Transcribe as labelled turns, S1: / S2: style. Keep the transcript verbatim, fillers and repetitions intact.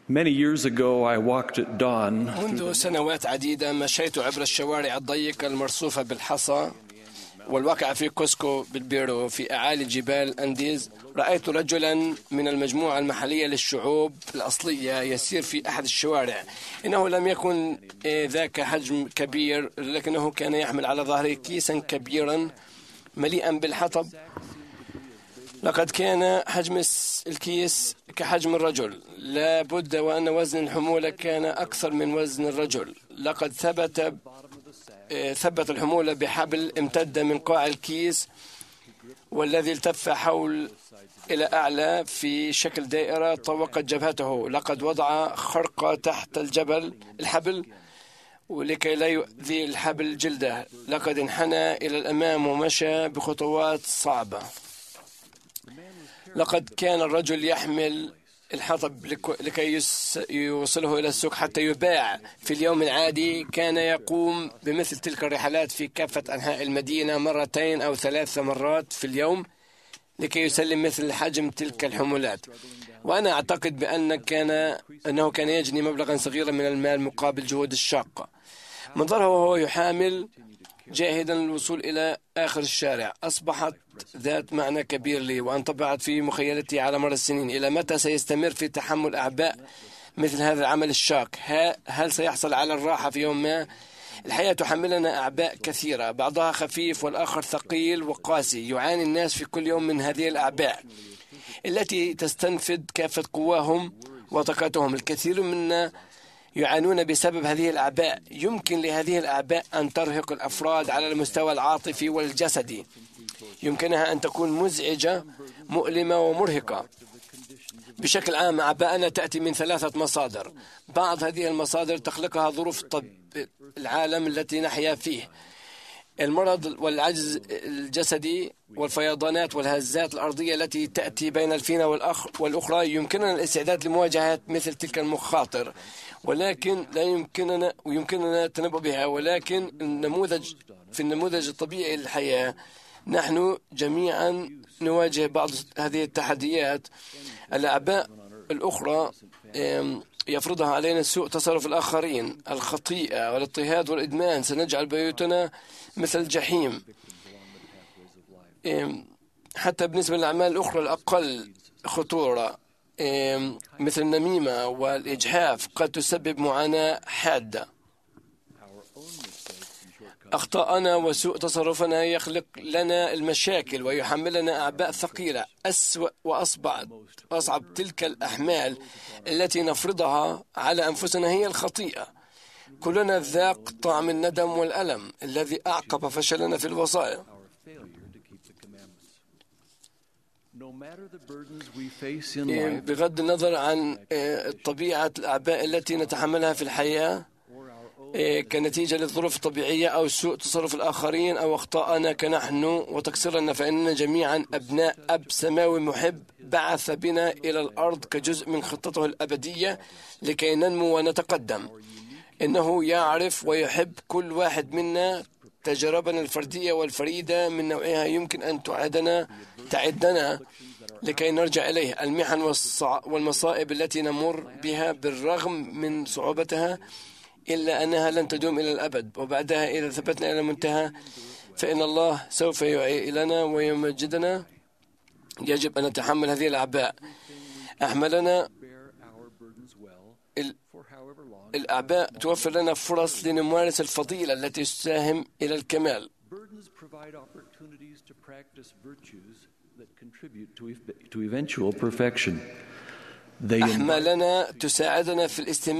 S1: Many years ago, I walked at dawn.
S2: منذ سنوات عديدة مشيت عبر الشوارع الضيقة المرصوفة بالحصى والواقعة في كوسكو بالبيرو في أعالي جبال أنديز. رأيت رجلا من المجموعة المحلية للشعوب الأصلية يسير في أحد الشوارع. إنه لم يكن ذاك حجم كبير، لكنه كان يحمل على ظهره كيسا كبيرا مليئا بالحطب. لقد كان حجم الكيس كحجم الرجل، لا بد وأن وزن الحمولة كان أكثر من وزن الرجل. لقد ثبت ثبت الحمولة بحبل امتد من قاع الكيس والذي التف حول إلى أعلى في شكل دائرة طوقت جبهته. لقد وضع خرقة تحت الجبل الحبل ولكي لا يؤذي الحبل جلده. لقد انحنى إلى الأمام ومشى بخطوات صعبة. لقد كان الرجل يحمل الحطب لكي يوصله إلى السوق حتى يباع. في اليوم العادي كان يقوم بمثل تلك الرحلات في كافة أنحاء المدينة مرتين أو ثلاث مرات في اليوم لكي يسلم مثل حجم تلك الحمولات. وأنا أعتقد بأن كان أنه كان يجني مبلغا صغيرا من المال مقابل جهود الشاقة. منظره وهو يحامل جاهدا للوصول إلى آخر الشارع أصبحت ذات معنى كبير لي، وانطبعت في مخيلتي على مر السنين. إلى متى سيستمر في تحمل أعباء مثل هذا العمل الشاق؟ هل سيحصل على الراحة في يوم ما؟ الحياة تحملنا أعباء كثيرة، بعضها خفيف والآخر ثقيل وقاسي. يعاني الناس في كل يوم من هذه الأعباء التي تستنفد كافة قواهم وطاقتهم. الكثير منا يعانون بسبب هذه الأعباء. يمكن لهذه الأعباء أن ترهق الأفراد على المستوى العاطفي والجسدي. يمكنها أن تكون مزعجة، مؤلمة ومرهقة. بشكل عام أعباءنا تأتي من ثلاثة مصادر. بعض هذه المصادر تخلقها ظروف العالم التي نحيا فيه: المرض والعجز الجسدي والفيضانات والهزات الأرضية التي تأتي بين الفينة والأخرى. يمكننا الاستعداد لمواجهة مثل تلك المخاطر، ولكن لا يمكننا ويمكننا التنبؤ بها. ولكن النموذج في النموذج الطبيعي للحياة نحن جميعا نواجه بعض هذه التحديات. الأعباء الأخرى يفرضها علينا سوء تصرف الآخرين، الخطيئة والاضطهاد والإدمان. سنجعل بيوتنا مثل الجحيم. حتى بالنسبة للأعمال الأخرى الأقل خطورة مثل النميمة والإجحاف قد تسبب معاناة حادة. أخطاءنا وسوء تصرفنا يخلق لنا المشاكل ويحملنا أعباء ثقيلة. أسوأ وأصعب أصعب تلك الأحمال التي نفرضها على أنفسنا هي الخطيئة. كلنا ذاق طعم الندم والألم الذي أعقب فشلنا في الوصايا. بغض النظر عن طبيعة الأعباء التي نتحملها في الحياة كنتيجة للظروف الطبيعية أو سوء تصرف الآخرين أو أخطاءنا كنحن وتقصيرنا، فإننا جميعا أبناء أب سماوي محب بعث بنا إلى الأرض كجزء من خطته الأبدية لكي ننمو ونتقدم. إنه يعرف ويحب كل واحد منا. تجاربنا الفردية والفريدة من نوعها يمكن أن تعدنا تعدنا لكي نرجع إليه. المحن والمصائب التي نمر بها بالرغم من صعوبتها إلا أنها لن تدوم إلى الأبد، وبعدها إذا ثبتنا إلى المنتهى فإن الله سوف يعي لنا ويمجدنا. يجب أن نتحمل هذه الأعباء. أحملنا الأعباء توفر لنا فرص لنمارس الفضيلة التي تساهم إلى الكمال. أحملنا تساعدنا في الاستماع